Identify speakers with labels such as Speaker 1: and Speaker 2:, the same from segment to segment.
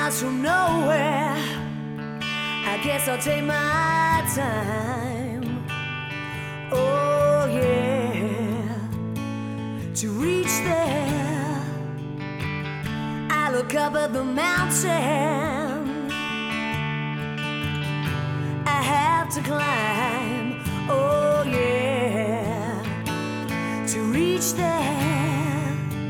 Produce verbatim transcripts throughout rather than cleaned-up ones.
Speaker 1: Miles from nowhere, I guess I'll take my time. Oh yeah, to reach there, I look up at the mountain I have to climb. Oh yeah, to reach there,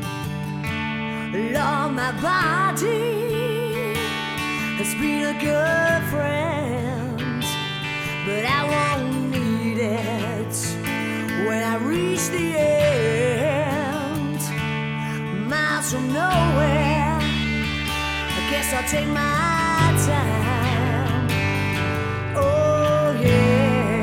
Speaker 1: Lord, my body has been a good friend, but I won't need it when I reach the end. Miles from nowhere, I guess I'll take my time. Oh yeah.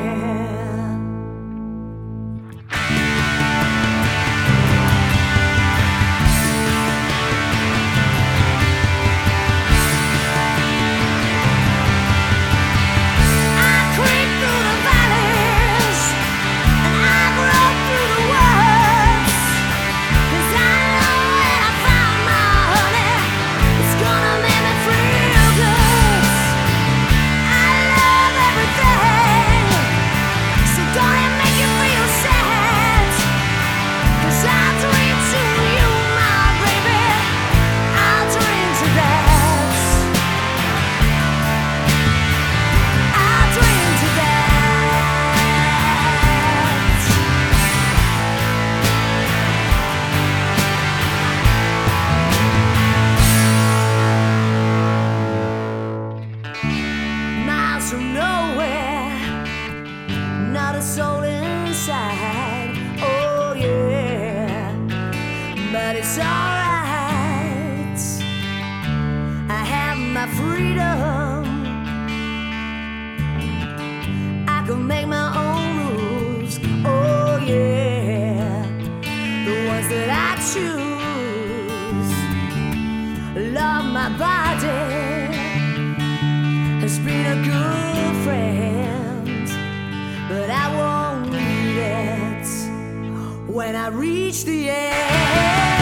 Speaker 1: From nowhere, not a soul inside. Oh yeah, but it's alright, I have my freedom, I can make my own rules. Oh yeah, the ones that I choose. Love, my body has been a good friend, but I won't need it when I reach the end.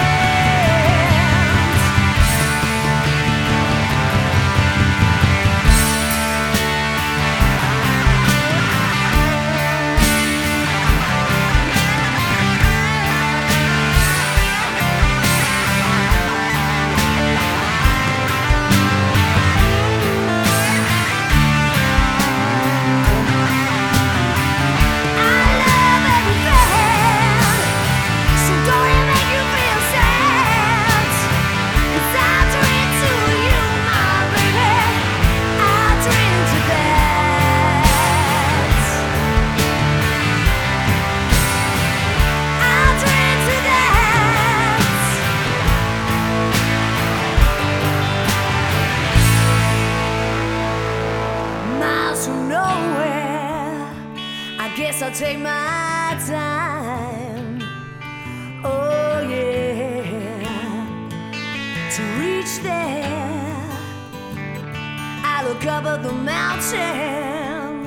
Speaker 1: From nowhere, I guess I'll take my time. Oh yeah, to reach there, I look up at the mountain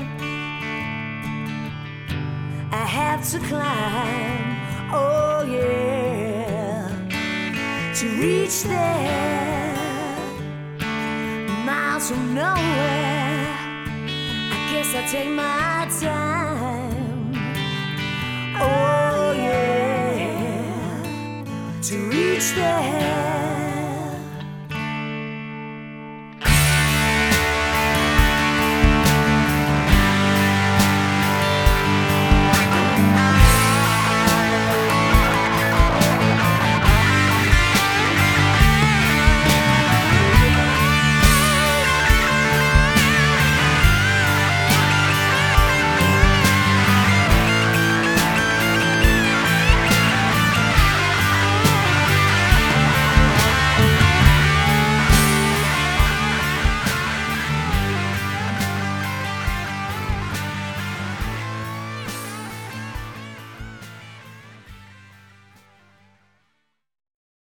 Speaker 1: I have to climb. Oh yeah, to reach there, miles from nowhere, guess I'll take my time. Oh yeah, to reach there.